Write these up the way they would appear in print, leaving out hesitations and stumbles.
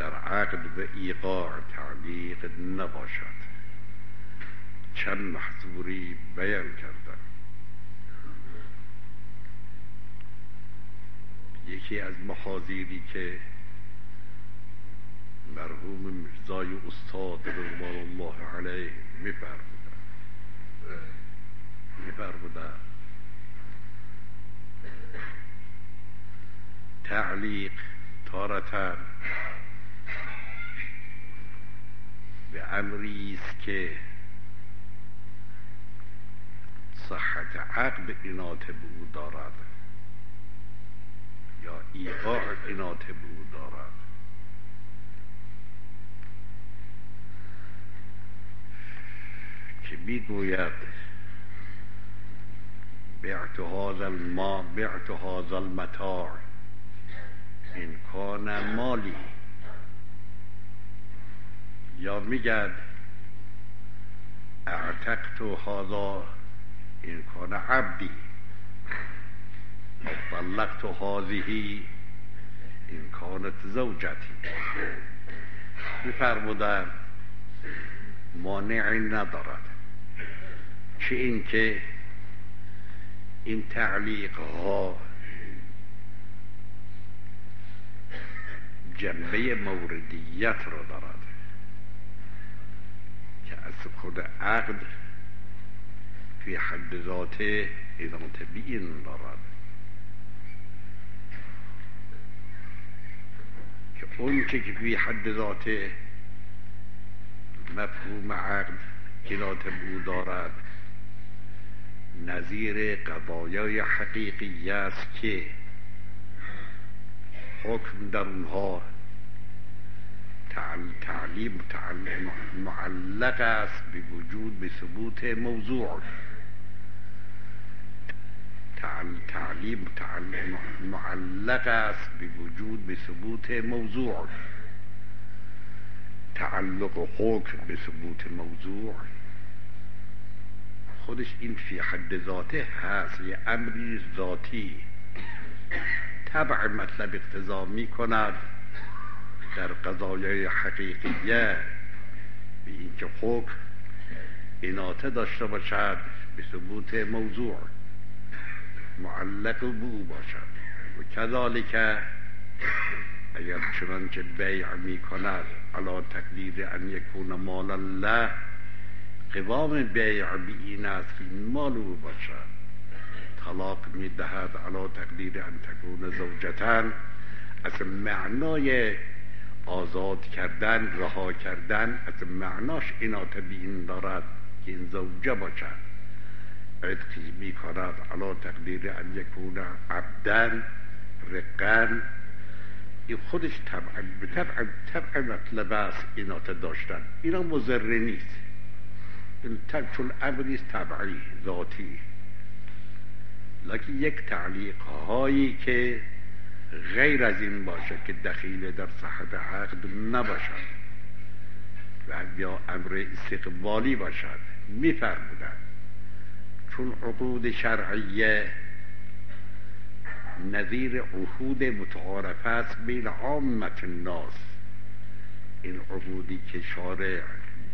در عقد و ایقاع تعلیق نباشد. چند محظوری بیان کردن. یکی از محاذیری که مرحوم میرزای استاد رضوان الله علیه می‌فرمودند تعلیق تارةً به امری است که صحت عقد عنایت به او دارد یا ایقاع عنایت به او دارد. که میگوید بعت هذا المتاع ان کان مالی، یا میگد اعتقت هذا ان کان عبدی، طلقت هذه ان کانت زوجتی. میفرمودند مانعی ندارد چه این که این تعلیق ها جنبه موردیت را دارد که از خود عقد توی حد ذات عنایت به این دارد که اون که توی حد ذات مفهوم عقد عنایت به او دارد نظیر قضایای حقیقی است که حکم در اونها تعلیم معلق است به وجود به ثبوت موضوع. تعلیم معلق است به وجود به ثبوت موضوع. تعلق حکم به ثبوت موضوع خودش این فی حد ذاته هست، یه امری ذاتی طبع مطلب اقتضا می کند در قضایای حقیقیه به اینکه حکم عنایت داشته باشد به ثبوت موضوع معلق به او باشد. و کذالک اگر چنانچه بیع می کند علی تقدیر ان یکون مال الله، قوام بیع به این است که این مال او باشد. طلاق می دهد علی تقدیر ان تکون زوجتن، از معنای آزاد کردن رها کردن از معناش عنایت به این دارد که این زوجه باشد. عتقی می کند علی تقدیر ان یکون عبدن رقن، این خودش طبع مطلب است عنایت داشتن. اینا مضر نیست، این چون امری طبعی ذاتی، لکن یک تعلیق هایی که غیر از این باشه که دخیل در صحت عقد نباشد و یا امر استقبالی باشد، میفرمودند چون عقود شرعیه نظیر عهود متعارف است بین عامت الناس، این عقودی که شارع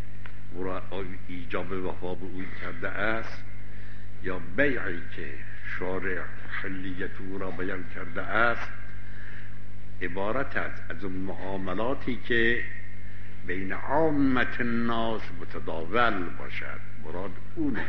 ایجاب وفا به او کرده است یا بیعی که شارع حلیت او را بیان کرده است، عبارت از معاملاتی که بین عامت الناس متداول باشد. مراد اونه.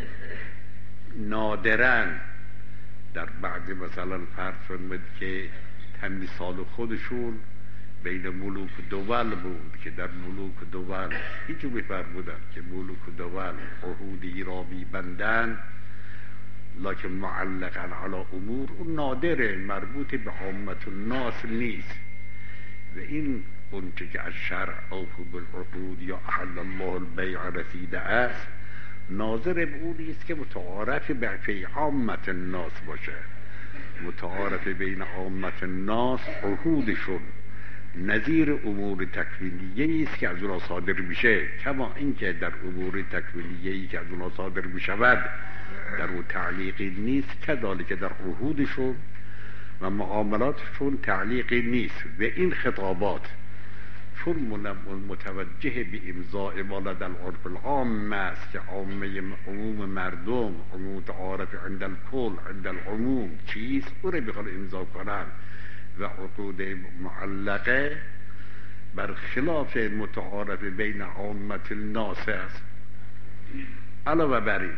نادراً در بعض مثلا فرض فرمود که تمیثال خودشون بین ملوک دول بود که در ملوک دول هیچو میفرمودن که ملوک دول عهودی را میبندن لکن معلقا علی امور، اون نادره، مربوط به عامت الناس نیست. و این اونچه که از شرع اوفوا بالعقود یا احل الله البیع رسیده است ناظر به اون نیست که متعارف به عامت الناس باشه. متعارف بین عامت الناس عهودشون نظیر امور تکوینیه است که از اونها صادر میشه، کما اینکه در امور تکوینیه‌ای که از اونها صادر میشود در اون تعلیقی نیست، کذالک در عهودشون و معاملاتشون تعلیقی نیست. و این خطابات چون متوجه به امضاء والد العرف العام است که عموم مردم متعارف عند الکل عند العموم چیست او را بخواد امضا کنند و عقود معلقه برخلاف متعارف بین عامت الناس است. علاوه بر این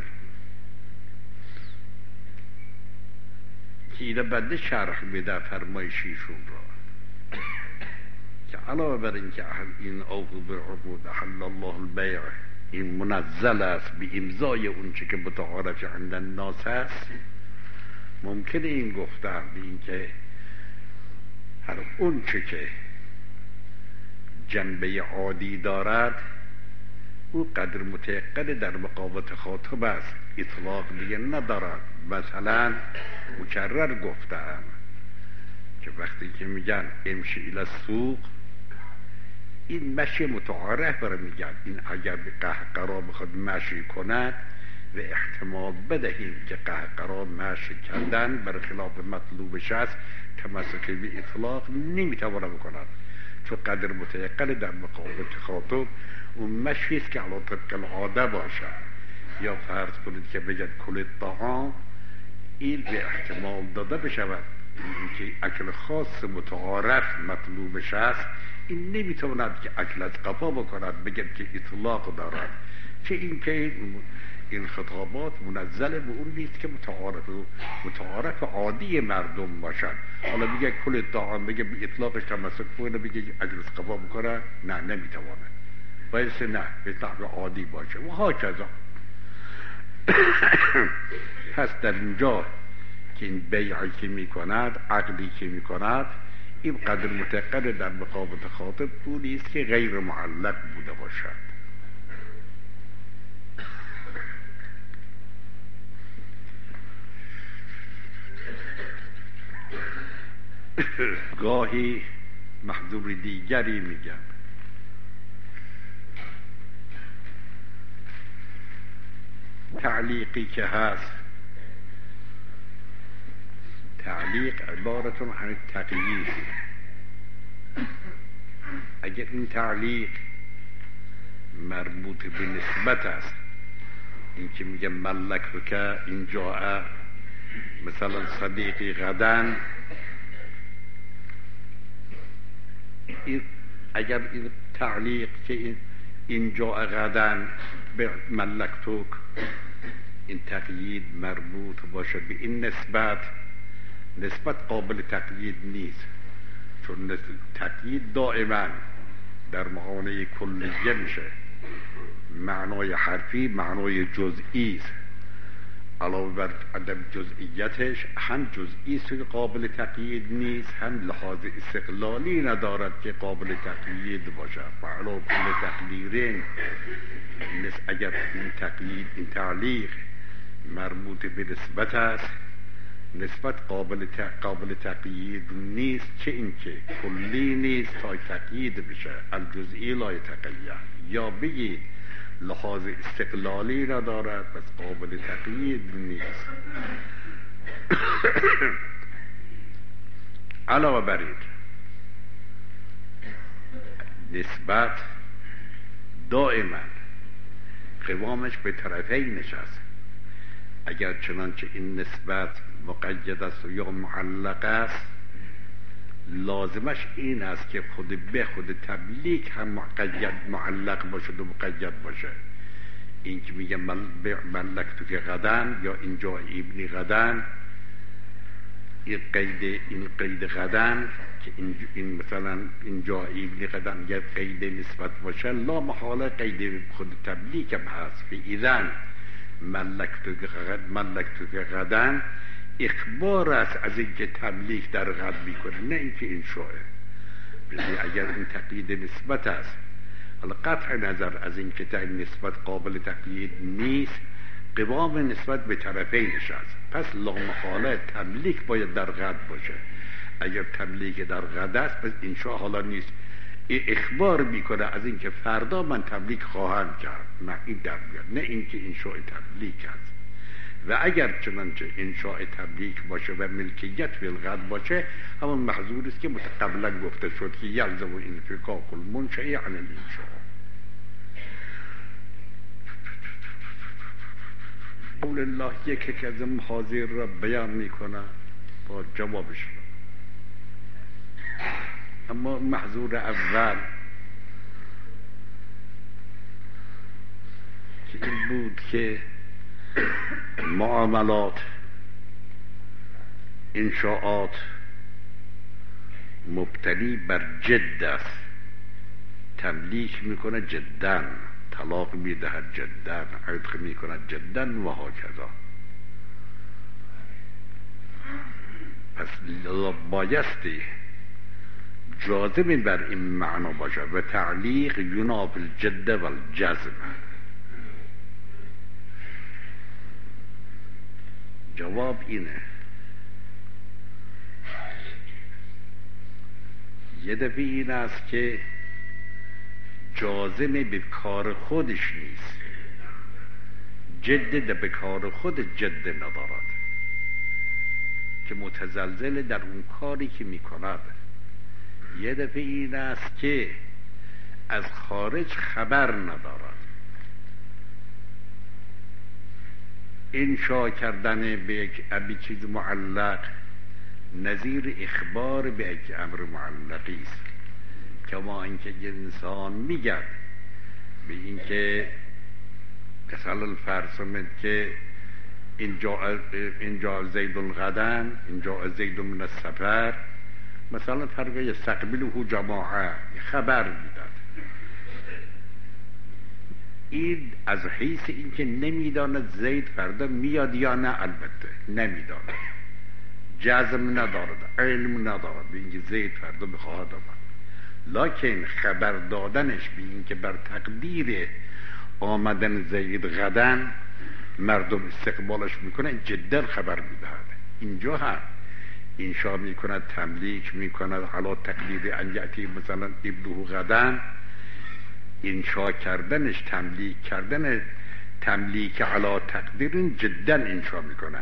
که اینه بنده شرح بده فرمایشیشون را که علاوه بر این که این اوفوا بالعقود احل الله البیع این منزل است به امضای اون چه که متعارف عند الناس است، ممکنه این گفتن به این که هر اون چه که جنبه عادی دارد او قدر متیقن در مقابل خاطب است، اطلاق دیگه ندارد. مثلا مکرر گفتم که وقتی که میگن امشی الی السوق، این مشی متعارف برای میگن این اگر به قهقرا بخواد مشی کند و احتمال بدهیم که قهقرا مشی کردن برخلاف مطلوبش است، تمسک به اطلاق نمیتواند بکند، چون قدر متیقن در مقابل خاطب اون مشی است که علی طبق العاده باشد. یا فرض کنید که بگید کل طعام، این به احتمال داده بشود که اکل خاص متعارف مطلوبش است، این نمیتواند که اکل از قفا بکند بگید که اطلاق دارد، چه این که این خطابات منزل به اون نیست که متعارف عادی مردم باشد. حالا بگه کل طعام، بگه به اطلاقش تمسک کنه، بگه اکل از قفا بکنه، نه نمیتواند، باید نه به طعم عادی باشه و ها کذا. پس در اینجا که این بیعی که می کند، عقدی که می کند، این قدر متقن در مقابل خاطب او نیست که غیر معلق بوده باشد. گاهی محظور دیگری میگن، تعلیقی که هست، تعلیق عبارتون عن تقیید. اگر این تعلیق مربوط به نسبت است، این که میگه ملک رو که این جاء مثلا صدیقی غدن، اگر این تعلیق که این جاء غدن به ملکتوک، این تقیید مربوط باشه به این نسبت قابل تقیید نیست، چون تقیید دائما در معانه کلیه میشه، معنای حرفی معنای جزئی است، علاوه بر عدم جزئیتش هم جزئی است که قابل تقیید نیست، هم لحاظ استقلالی ندارد که قابل تقیید باشه. فعلا کل تقدیرین، اگر این تقیید این تعلیق مربوط به نسبت است، نسبت قابل تقیید نیست، چه اینکه کلی نیست تا تقیید بشه، الجزئی لا یتقید، یا بگید لحاظ استقلالی ندارد پس قابل تقیید نیست. علاوه بر این نسبت دائما قوامش به طرفین نشست. اگر چنانچه این نسبت مقید است یا معلق است، لازمش این است که خود به خود تبلیغ هم معلق باشه و مقید باشه. این که میگه ملک تو که غدن یا اینجا ابن غدن، این قید غدن که این مثلا اینجا ابن غدن یا قید نسبت باشه، لا محاله قید خود تبلیغ هم هست. فاذن ملک تو که غدن اخبار است از اینکه تبلیغ در غد میکنه، نه اینکه این شوه. اگر این تقیید نسبت است، حالا قطع نظر از اینکه این نسبت قابل تقیید نیست، قوام نسبت به طرفینش است، پس لا محاله تبلیغ باید در غد باشه. اگر تبلیغ در غد است، پس انشاء حالا نیست، اخبار میکنه از اینکه فردا من تبلیغ خواهم کرد، نه این در بیاد، نه اینکه انشاء تبلیغ است. و اگر چنانچه انشاء تملیک باشه و ملکیت بالغد باشه، همون محظور است که قبلا گفته شد که یلزم و انفکاک المنشأ عن الانشاء. قول الله یکی از این حاضر را بیان میکنه با جوابش را. اما محظور اول که این بود که معاملات، انشاءات مبتنی بر جد است، تملیک میکنه جدا، طلاق میدهد جدا، عتق میکند جدا و هکذا. پس بایستی جازم بر این معنا باشه و تعلیق ینافی الجد و الجزم. جواب اینه یه دفعه این است که جازم به کار خودش نیست، جد به کار خود جد ندارد که متزلزل در اون کاری که میکند. یه دفعه این است که از خارج خبر ندارد. انشاء کردن به یک چیز معلق نظیر اخبار به یک امر معلقی است. کما اینکه انسان میگه به اینکه مثلا فرض کنید که اینجا زید الغدن، اینجا زید من السفر، مثلا فرقه یستقبله جماعه خبر میداد. این از حیث اینکه نمیداند زید فردا میاد یا نه، البته نمیداند، جزم ندارد، علم ندارد به اینکه زید فردا بخواهد آمد، لکن خبر دادنش به اینکه بر تقدیر آمدن زید غدن مردم استقبالش میکنه جدا خبر میدهد. اینجا هم انشاء میکند، تملیک میکند علا تقدیر انجاتی مثلا ابنه غدن، انشاء کردنش تملیک کردن، تملیک علا تقدیر جدا انشاء میکنه،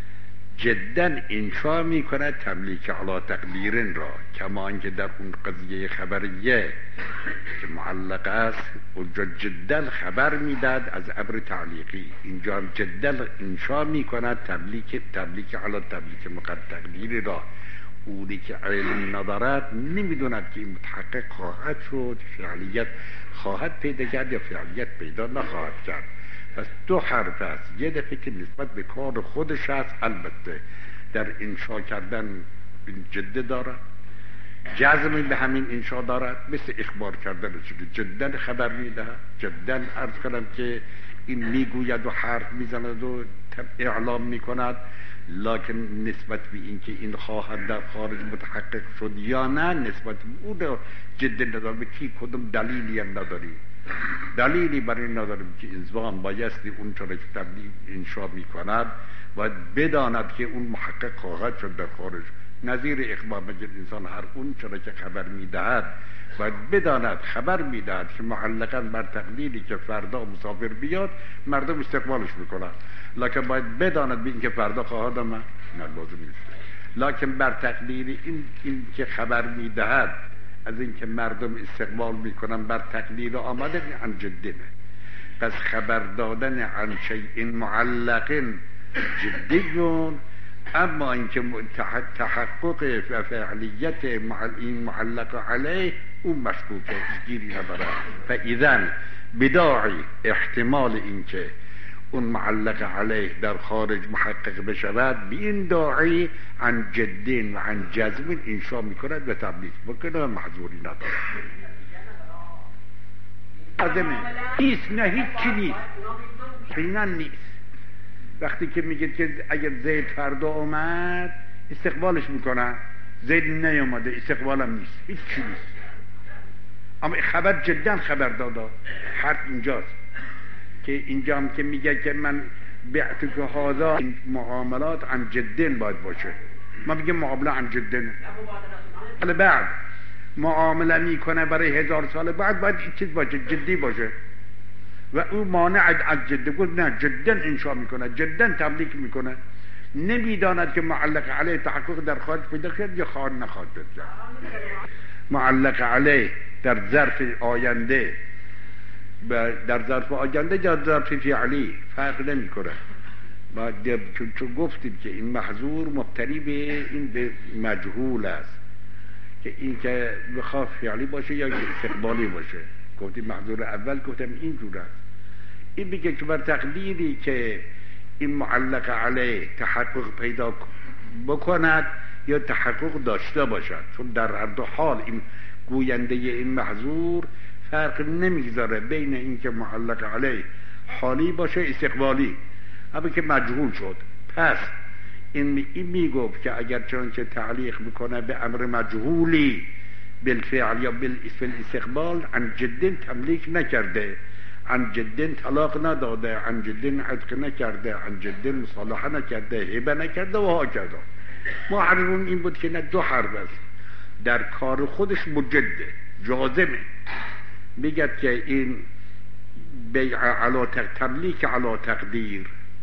جدا انشاء میکنه تملیک علا تقدیر را. کما اینکه در اون قضیه خبریه که معلق است اونجا جدا خبر میداد از امر تعلیقی، اینجا جدا انشاء میکنه تملیک علا تملیک تقدیر را. اونی که علم ندارد نمیدوند که این متحقق خواهد شد، فعلیت خواهد پیدا کرد یا فعلیت پیدا نخواهد کرد. پس دو حرف است، یه دفعه که نسبت به کار خودش است، البته در انشاء کردن جده دارد، جزم به همین انشاء دارد، مثل اخبار کردن شده جدا خبر میده، جدا عرض کنم که این میگوید و حرف میزند و اعلام میکند، لکن نسبت به اینکه این خواهد در خارج متحقق شد یا نه نسبت به اون جد نداره. به کی کدوم دلیلی هم نداری، دلیلی برای این نداریم که انسان بایستی اون چرا که تبلیغ انشاء میکند باید بداند که اون محقق خواهد شد در خارج. نظیر اخبار مجد انسان هر اون چرا که خبر میدهد باید بداند، خبر میدهد که معلقاً بر تقدیری که فردا مسافر بیاد مردم استقبالش میکنند، لکن باید بداند به این که فردا خواهد آمد نه لازم نیست. لکن بر تقدیر این که خبر میدهد از این که مردم استقبال میکنن بر تقدیر آمده عن جدینه. پس خبر دادن عن شیء معلق جدیون، اما اینکه تحقق و فعلیت این معلق علیه اون مشکوکه، گیری نداره. فاذن بداعی احتمال اینکه اون معلق علیه در خارج محقق بشود، به این داعی عن جدین و عن جزم انشاء میکند و تبلیغ بکنه و محظوری نداره. آدمه نیست، نه هیچی نیست، حینا نیست. وقتی که میگه که اگر زید فردا اومد استقبالش میکنه، زید نیومده استقبالم نیست، هیچی نیست. اما خبر جدا خبر داده، حرف اینجاست که اینجا هم که میگه که من بعت که هذا این معاملات عن جدین باید باشه. ما میگه معامله عن جدین، ولی بعد معامله میکنه برای 1000 سال بعد باید این چیز باشه، جدی باشه. و او مانع از جد گفت نه جدا انشا میکنه، جدا تبلیغ میکنه، نمیداند که معلق علیه تحقق در خارج پیدا کرد یا خواهد نخواهد پیدا. معلق علیه در ظرف آینده در ظرف آینده یا ظرف فعلی فرق نمیکنه. چون گفتیم که این محظور مبتنی به این به مجهول است که این که بخواه فعلی باشه یا استقبالی باشه. گفتیم محظور اول گفتم اینجور است. این میگه که بر تقدیری که این معلق علیه تحقق پیدا بکند یا تحقق داشته باشد، چون در هر دو حال این گوینده این محظور فرق نمیگذاره بین این که معلق علیه حالی باشه استقبالی، اما که مجهول شد. پس این میگفت که اگر چنانچه تعلیق میکنه به امر مجهولی بالفعل یا بالاستقبال عن جد تملیک نکرده، عن جد طلاق نداده، عن جد عتق نکرده، عن جد مصالحه نکرده، هبه نکرده و ها کرده. محررون این بود که نه دو حرف است، در کار خودش مجده جازمه، میگد که این بیع علا تملیک علا تقدیر،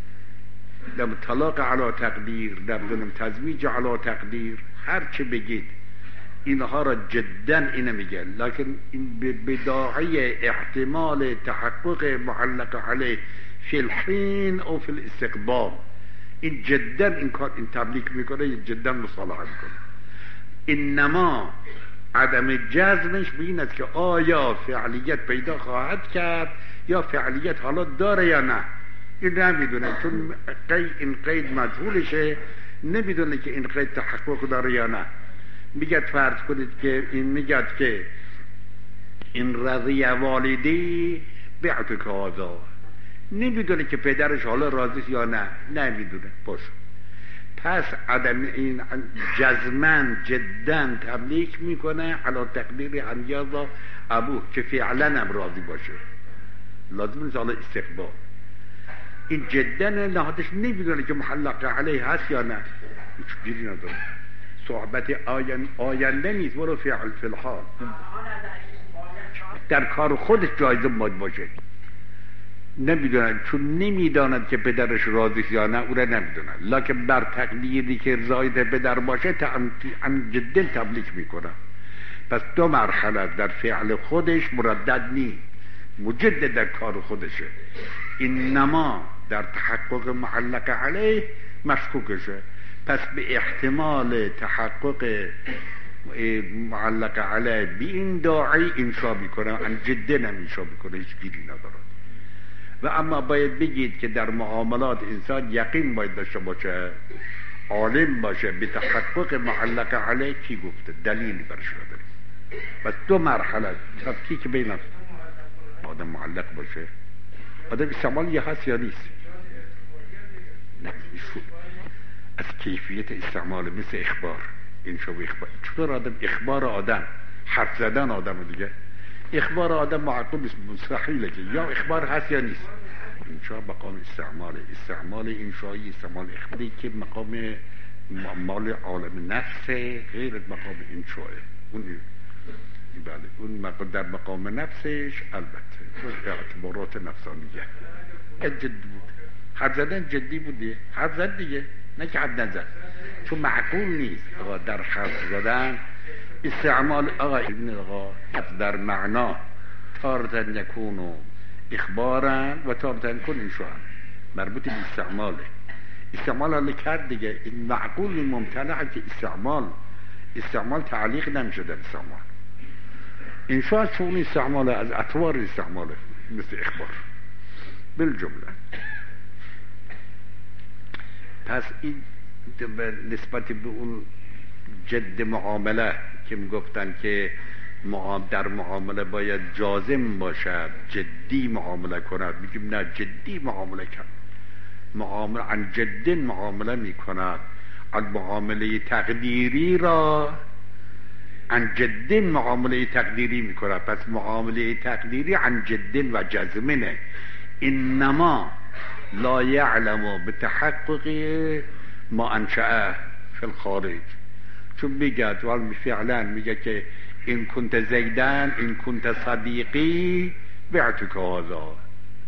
نم طلاق علا تقدیر، نم تزویج علا تقدیر، هر چه بگید اینها را جدا اینه میگن، لکن این بداعی احتمال تحقق معلق علیه فی الحین او فی الاستقبال، این جدا این کار این تبلیغ میکنه، جدا مصالحه میکنه. انما عدم جزمش به این است که آیا فعلیت پیدا خواهد کرد یا فعلیت حالا داره یا نه، این نمیدونه، چون این قید مجهولشه، نمیدونه که این قید تحقق داره یا نه. میگه فرض کنید که این میگه که این رضی والدی بعتک هذا، نمیدونه که پدرش حالا راضی یا نه، نمیدونه. باشه، پس عدم این جزمن جدا تبلیغ میکنه علی تقدیر ان یرضی ابوه که فعلا هم راضی باشه، لازم نیست حالا استقبال. این جدا نهادش نمیدونه که محلق علیه هست یا نه، هیچ گیری نداره، صحبت آینده نیست، برو فعل فی الحال در کار خودش جایزه باشه. نمیدونن، چون نمیداند که پدرش راضی یا نه، او را نمیدونن، لکن بر تقدیری که زاید پدر باشه عن جد تبلیغ میکنه. پس دو مرحله در فعل خودش مردد نی، مجدد در کار خودشه. اینما در تحقق معلق علیه مشکوکشه، پس به احتمال تحقق معلق علیه بی این داعی انشا میکنه، عن جد نمیشا میکنه، هیچ گیری نداره. و اما باید بگید که در معاملات انسان یقین باید داشته باشه، عالم باشه به تحقق معلق علیه کی گفته، دلیلی برش نداره. بس دو مرحله تفکیک بین آدم معلق باشه، آدم استعمال یه هست یا نیست، نه از کیفیت استعمال، مثل اخبار، این شو اخبار. چطور آدم اخبار آدم، حرف زدن آدم دیگه، اخبار آدم معقول مستحیله که یا اخبار هست یا نیست. انشاء مقام استعمال انشایی، استعمال اخباری که مقام مال عالم نفس، غیر مقام انشاه. اون بله، اون در مقام نفسش البته اعتبارات نفسانیه جدی بود، حرف زدن جدی بودی، حرف زد دیگه، نه که حرف نزد، چون معقول نیست آقا در حرف زدن استعمال آقا در معنا تارتن یکونو اخبارن و تارتن کن انشاء، مربوط به استعمال حالا کرد دیگه. این معقول ممتنعه که استعمال تعلیق نمیشه در استعمال. انشاء چون استعمال از اطوار استعمال مثل اخبار بالجمله. پس این نسبت به اون جد معامله که میگفتن که در معامله باید جازم باشد، جدی معامله کند، میگیم نه، جدی معامله کند، معامله عن جد معامله میکند، معامله تقدیری را عن جد معامله تقدیری میکند. پس معامله تقدیری عن جد و جزمنه. انما لا یعلم بتحقق ما انشأه فی الخارج، چون میگه فعلا میگه که این کنت زیدن، این کنت صدیقی بعتک هذا،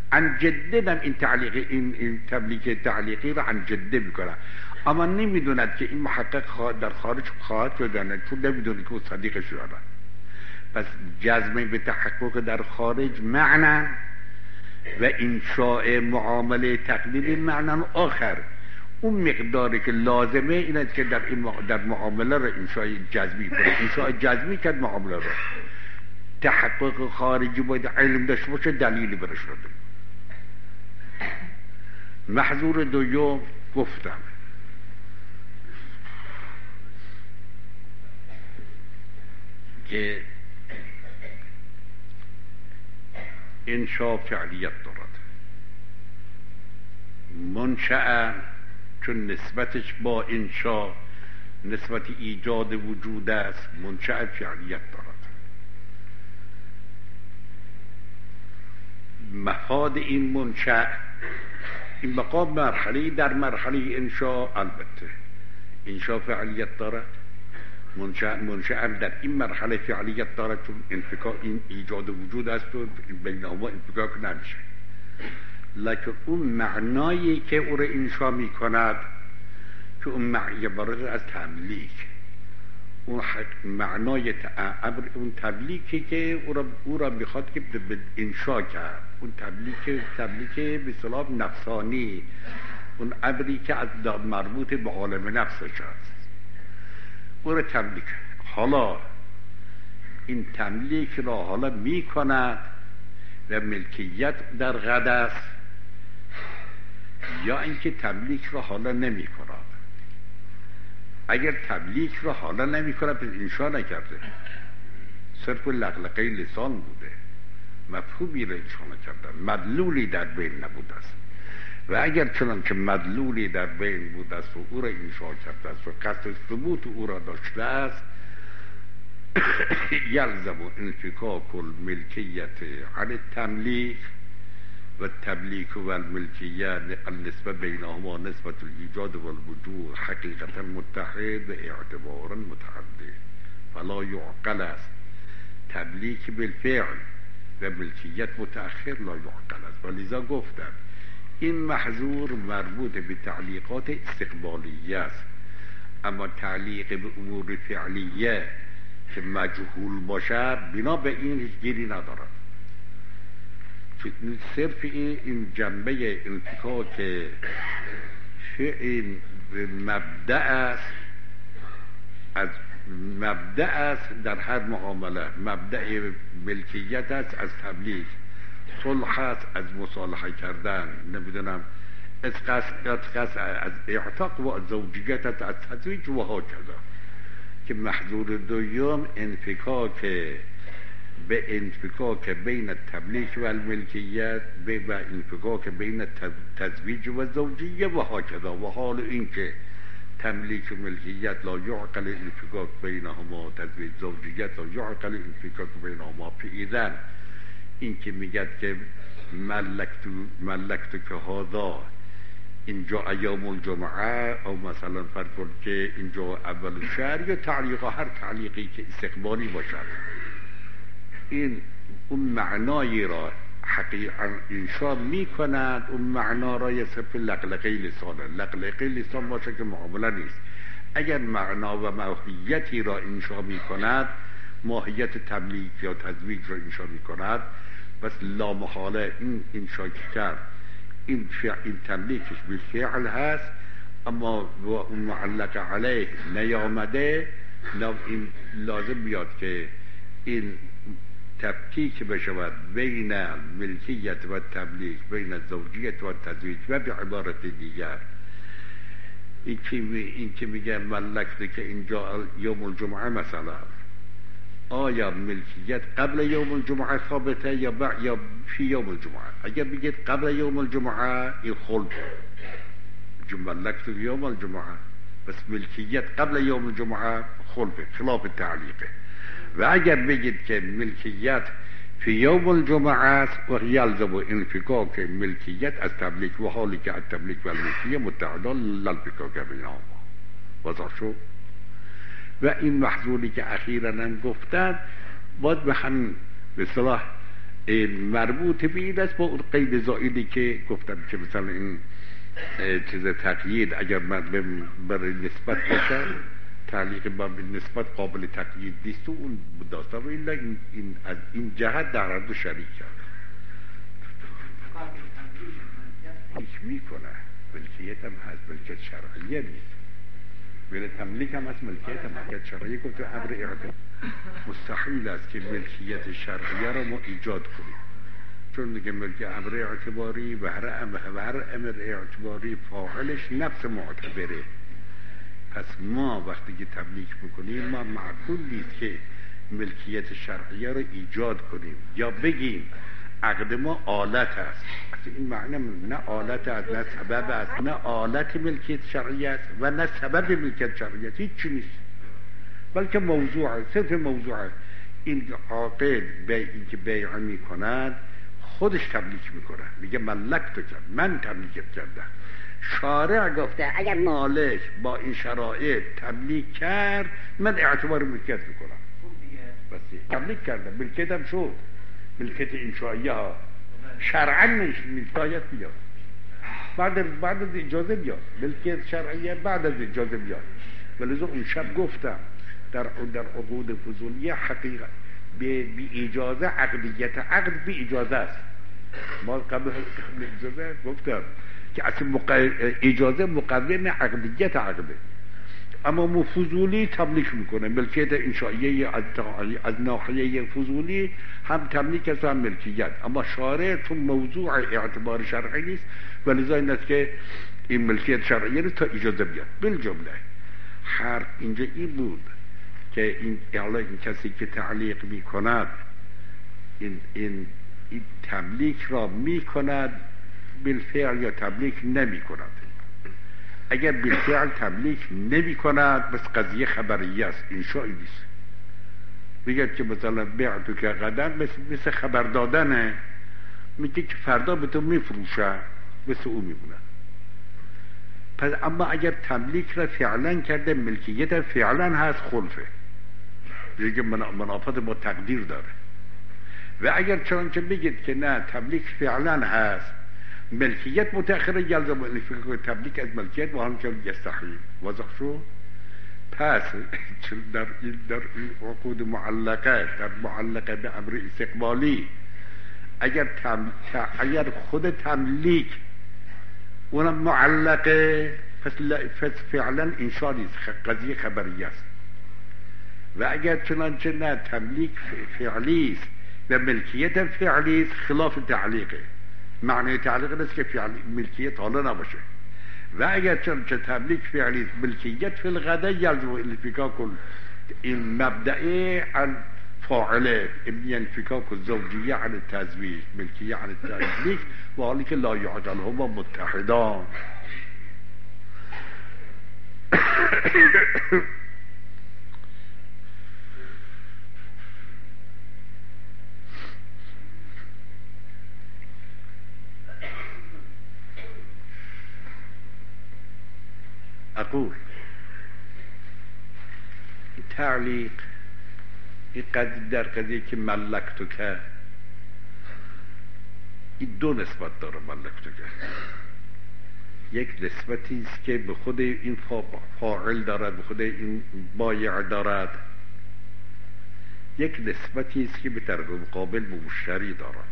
عن جده هم این تبلیغ تعلیقی رو عن جده میکنن، اما نمیدوند که این محقق در خارج خواهد شدن، چون نمیدونه که او صدیقش دارن. پس جزمه به تحقق در خارج معنا و انشاء معامله تقلیدی معنا آخر. اون مقداری که لازمه این است که در معامله رو انشاء جزمی کنه. انشاء جزمی کرد معامله رو. تحقق خارجی باید علم داشته باشه، دلیلی برش رو داریم. محظور دوم گفتم که انشاء فعلیت دارد. منشأ چون نسبتش با انشاء نسبت ایجاد وجود است، منشأ فعلیت دارد. مفاد این منشأ این مقام مرحله در مرحله انشاء، البته انشاء فعلیت دارد. منشأ در این مرحله فعلیت دارد، چون انفکاک این ایجاد وجود است و بینهما انفکاک نمیشه. لکن اون معنایی که او را انشاء می کند که اون عبارت از تملیک، اون معنای اون تبلیکی که او را میخواد که به انشاء کرد، اون تبلیک به اصطلاح نفسانی، اون امری که از مربوط به عالم نفسش است، او را تملیک. حالا این تملیک را حالا می کند و ملکیت در غد است، یا اینکه تملیک را حالا نمی کند. اگر تملیک را حالا نمی کند پس انشاء نکرده، صرف لقلقه لسان بوده، مفهومی را انشاء نکرده، مدلولی در بین نبوده است. و اگر چنان که مدلولی در بین بوده است و او را انشاء کرده است و قصد ثبوت او را داشته است، یلزم انفکاک الملکیت عن التملیک و تبلیک و الملکیت النسبه بینهما نسبت الایجاد و الوجود حقیقتا متحد و اعتبارا متعدد، فلا یعقل است. تبلیک بالفعل و ملکیت متأخر لا یعقل است. و لذا گفتم این محظور مربوط به تعلیقات استقبالیه است، اما تعلیق به امور فعلیه که مجهول باشه بنا به این هیچ گیری ندارد. صرف این جنبه انفکاک این مبدأ است، از مبدأ است در هر معامله. مبدأ ملکیت است از تبلیغ، صلح است از مصالحه کردن، نمیدونم از اعتاق و زوجیت است از تزویج و ها کذا. که محظور دوم انفکاک بین تبلیغ و الملکیت و انفکاک بین تزویج و زوجیه و ها کذا. و حال این که تملیک و ملکیت لا یعقل انفکاک بینهما، تزویج زوجیت لا یعقل انفکاک بینهما. فیدن این که میگد که ملکتو که هادا اینجا ایام الجمعه، او مثلا فرض کن که اینجا اول شهر، یا تعلیقا هر تعلیقی که استقبالی باشد، این اون معنایی را حقیقا انشاء می کند. اون معنا را یه صرف لقلقه لسانه، لقلقه لسان باشه که معامله نیست. اگر معنا و ماهیتی را انشاء می کند، ماهیت تملیک یا تزویج را انشاء می کند، بس لا محاله این انشاء کرد، این تملیکش بالفعل هست، اما اون معلق علیه نیامده. این لازم بیاد که این تفکیک بشود بین ملکیت و تبلیغ، بین زوجیت و تزویج. و به عبارت دیگر این که میگه ملکت که اینجا یوم الجمعه مثلا، آیا ملکیت قبل یوم الجمعه ثابته یا فی یوم الجمعه؟ اگر بگید قبل یوم الجمعه این خلط ملکت یوم الجمعه، بس ملکیت قبل یوم الجمعه خلط خلاف تعلیقه. و اگر بگید که ملکیت فی یوم الجمعه است، و یلزم انفکاک ملکیت از تبلیغ، و حالی که از تبلیغ و ملکیت متعدان للفکاک بینهما. واضح شد؟ و این محظوری که اخیراً هم گفتن باید به هم به صلاح مربوط به این است با اون قید زائدی که گفتم که مثلا این چیز تقیید اگر برای نسبت باشه تعلیق با نسبت قابل تقیید نیست و اون داستان رو این از این جهت در هر دو شریک کرد هیچ میکنه ملکیت هم هست ملکیت شرعیه نیست ولی تملیک هم هست ملکیت هم ملکیت شرعیه گفت امر اعتبار مستحیل است که ملکیت شرعیه رو ما ایجاد کنیم چون دیگه ملکیت امر اعتباری و هر امر اعتباری فاعلش نفس معتبره پس ما وقتی که تملیک میکنیم ما معقول نیست که ملکیت شرعیه رو ایجاد کنیم یا بگیم عقد ما آلت است این معنی نه آلت است نه سبب است نه آلت ملکیت شرعیه است و نه سبب ملکیت شرعیه است هیچ چی نیست بلکه موضوع صرف موضوع این عاقد این که بیع میکند خودش تملیک میکنه میگه ملک تو کرد من تملیکت کردم شارع گفته اگر مالک با این شرایط تملیک کرد من اعتبار ملکیت میکنم بس تملیک کردم ملکیتم شد ملکیت انشائیه ها شرعا ملکیت بیاد بعد از اجازه بیاد ملکیت شرعیه بعد از اجازه بیاد ولذا اون شب گفتم در عقود فضولیه حقیقت بی اجازه عقدیت عقد بی اجازه است ما قبل اجازه گفتم که اصلا اجازه مقرن عقدیت عقده اما فضولی تملیک میکنه ملکیت انشائیه از ناحیه فضولی هم تملیک است هم ملکیت اما شارع تو موضوع اعتبار شرعی نیست ولذا این است که این ملکیت شرعیه رو تا اجازه بیاد بالجمله حرف اینجا این بود که این کسی که تعلیق میکند این تملیک را میکند بالفعل یا تملیک نمی کند اگر بالفعل تملیک نمی کند بس قضیه خبریه است انشایی نیست بگید که مثلا بیعتو که غدن مثل خبر دادنه میگه که فردا به تو میفروشه مثل او میمونه پس اما اگر تملیک را فعلا کرده ملکیت فعلا هست خلفه بگه منافات با تقدیر داره و اگر چنانچه بگید که نه تملیک فعلا هست ملکیت متأخره یلزم الفقه تملیک از ملکیت و هم که یستحیل واضح شو پس در این عقود معلقه در معلقه به امر استقبالی اگر خود تملیک اونم معلقه پس فعلا انشاء نیست قضیه خبریه است و اگر چنانچه نه تملیک فعلی است و ملکیت فعلی است خلاف تعلیقه معنی تعلیق نیست که ملکیت حالا نباشه و اگر چنانچه تملیک فعلی است ملکیت فی الغدا یلزم الانفکاک این مبدئه عن فاعله انفکاک الزوجیه عن التزویج ملکیه عن التملیک و حالی که لا یعجلهما متحدان اقول تعلیق این در قضیه که ملکتو که این دو نسبت داره ملکتو که یک نسبتی است که به خود این فاعل دارد به خود این بایع دارد یک نسبتی است که به طرف مقابل به مشتری دارد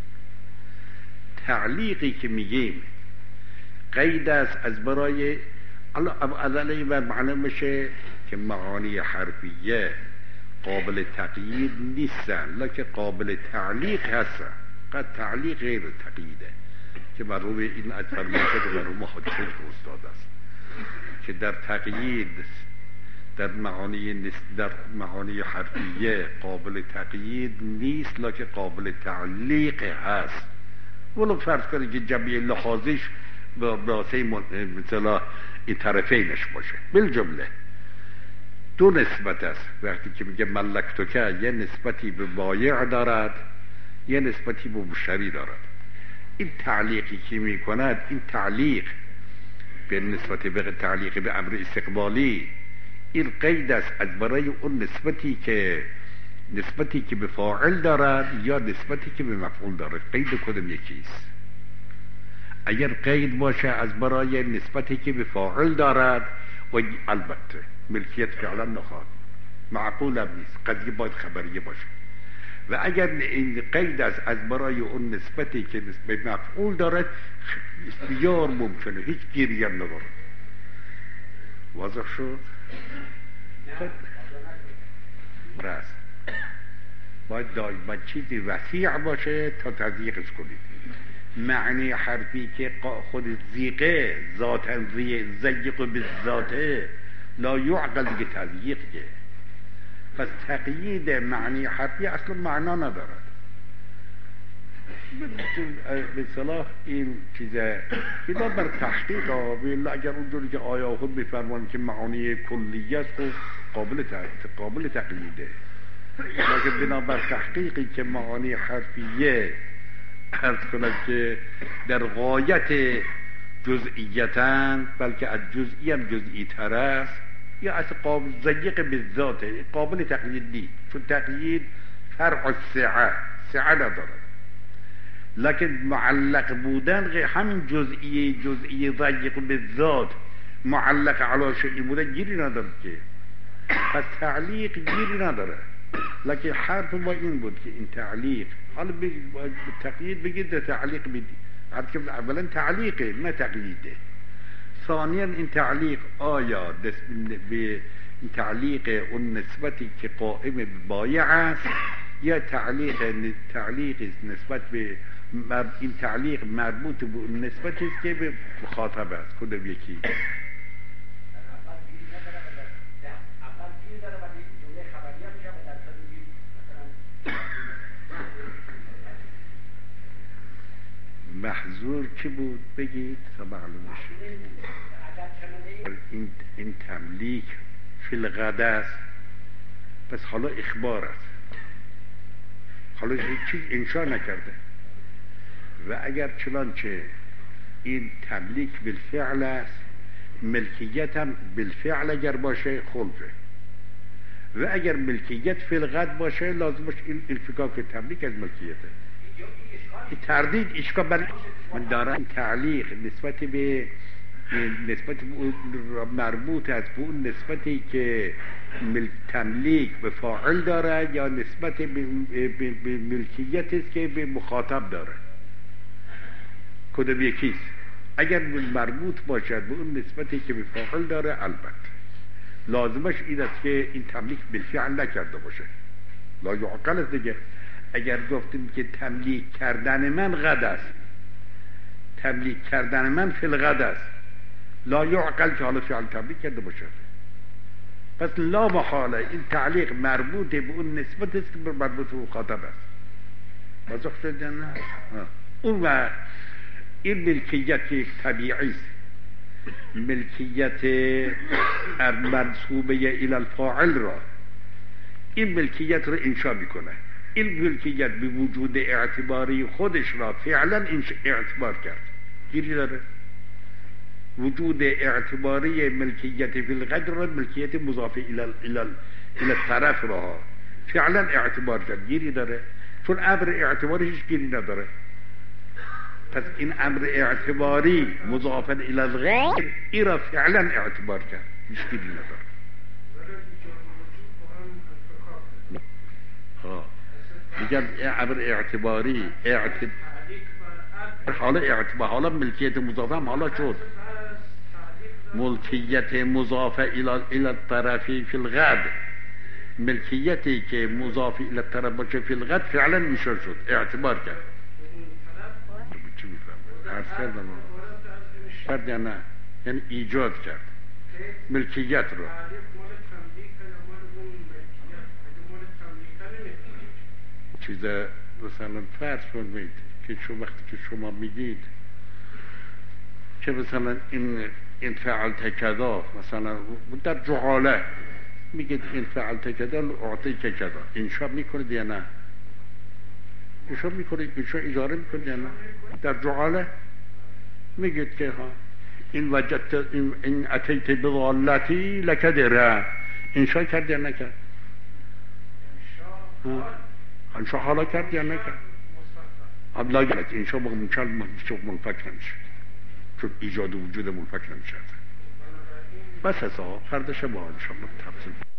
تعلیقی که میگیم قید است از برای اولی و معلوم میشه که معانی حرفیه قابل تقیید نیستن لکه قابل تعلیق هستن قد تعلیق غیر تقییده که مرحوم این از فرمایشه که مرحوم حاجی استاد است که در تقیید در معانی حرفیه قابل تقیید نیست لکه قابل تعلیق هست ولو فرض کنید که جمعی لحاظش براسه مثلا این طرفینش باشه بالجمله دو نسبت است وقتی که میگه ملکتو که یه نسبتی به بایع دارد یه نسبتی به مشتری دارد این تعلیقی که میکند این تعلیق به نسبت به تعلیق به امر استقبالی این قید است از برای اون نسبتی که نسبتی که به فاعل دارد یا نسبتی که به مفعول دارد. قید کدوم یکیست؟ اگر قید باشه از برای نسبتی که به فاعل دارد و البته ملکیت فعلا نخواهد، معقول هم نیست، قضیه باید خبریه باشه. و اگر این قید از برای اون نسبتی که به مفعول دارد بسیار ممکنه، هیچ گیری هم نداره. واضح شد؟ راست باید دائما چیزی وسیع باشه تا تضییقش کنید. معنی حرفی که خود زیقه ذاتا زیق به ذاته لا یعقل دیگه تضییقه. پس تقیید معنی حرفی اصلا معنا ندارد. به صلاح این چیزه بنا بر تحقیق اگر اونجوری که آیا خود بفرمان که معانی کلیت خود قابل تقییده، لیکن بنا بر تحقیقی که معانی حرفیه عرض کنم که در غایت جزئیتن، بلکه از جزئی هم جزئی تر است، یا از ضیق به ذاته قابل تقیید نیست، چون تقیید فرع سعه ندارد. لکن معلق بودن همین جزئی ضیق به ذات معلق علی شیء بودن گیری نداره که، پس تعلیق گیری نداره. لکن حرف با این بود که این تعلیق، حالا تقیید بگید تعلیق بدید، اولا تعلیقه نه تقییده. ثانیا این تعلیق آیا به این تعلیق اون نسبتی که قائم به بایع است یا تعلیق نسبت به این تعلیق مربوط به اون نسبتی است که به مخاطب است. کدوم یکی؟ محظور کی بود بگید تا معلوم بشه. این تملیک فی الغد است، پس حالا اخبار است، حالا هیچ چیز انشا نکرده. و اگر چنانچه این تملیک بالفعل است، ملکیت هم بالفعل اگر باشه خلفه، و اگر ملکیت فی الغد باشه لازم باشه این انفکاک تملیک از ملکیته. تردید اشکال برای من دارم تعلیق نسبت به مربوط است به اون نسبتی که تملیک به فاعل داره یا نسبت به ملکیت است که به مخاطب داره. کدوم یکیست؟ اگر مربوط باشد به اون نسبتی که به فاعل داره البته لازمش این است که این تملیک بالفعل نکرده باشه، لا یعقل است دیگه. اگر گفتیم که تملیک کردن من غد است، تملیک کردن من فی الغد است، لا یعقل که حالا فعل تملیک کرده باشه. پس لا محاله این تعلیق مربوط به اون نسبت است که مربوط به مخاطب است. واضح شد یا نه؟ اون و این ملکیت یک طبیعی است، ملکیت منسوبه الی الفاعل را، این ملکیت را انشا میکنه. این ملکیت به وجود اعتباری خودش را فعلا اعتبار کرد، گیری داره. وجود اعتباری ملکیت فی الغد را ملکیت مضاف الی الطرف را فعلا اعتبار کرد، گیری داره. چون امر اعتباری هیچ گیری نداره، پس این امر اعتباری مضاف الی الغد این را فعلا اعتبار کرد، هیچ گیری نداره. میگم امر اعتباری حالا ملکیت مضاف هم حالا شد ملکیت مضاف الی الطرفی فی الغد، ملکیتی که مضاف الی الطرف باشه فی الغد فعلا میشه شد، اعتبار کرد. چی میفهمم؟ عرض کردم فرد یا نه؟ یعنی ایجاد کرد ملکیت رو. چیزه مثلا فرض کنید که وقتی که شما میگید که مثلا این فعلت کذا، مثلا در جعاله میگید این فعلت کذا اعطیت کذا، انشا میکنید یا نه؟ انشا میکنید، انشا اجاره میکنید یا نه؟ در جعاله میگید که ها این وجدت این اتیت بضالتی لکدره، انشا کرد یا نکرد؟ خانشاه حالا کرد یا نکرد؟ لا گلت این شما منفک نمیشه، چون ایجاد وجود منفک نمیشه. بس فردا شما شما تفصیل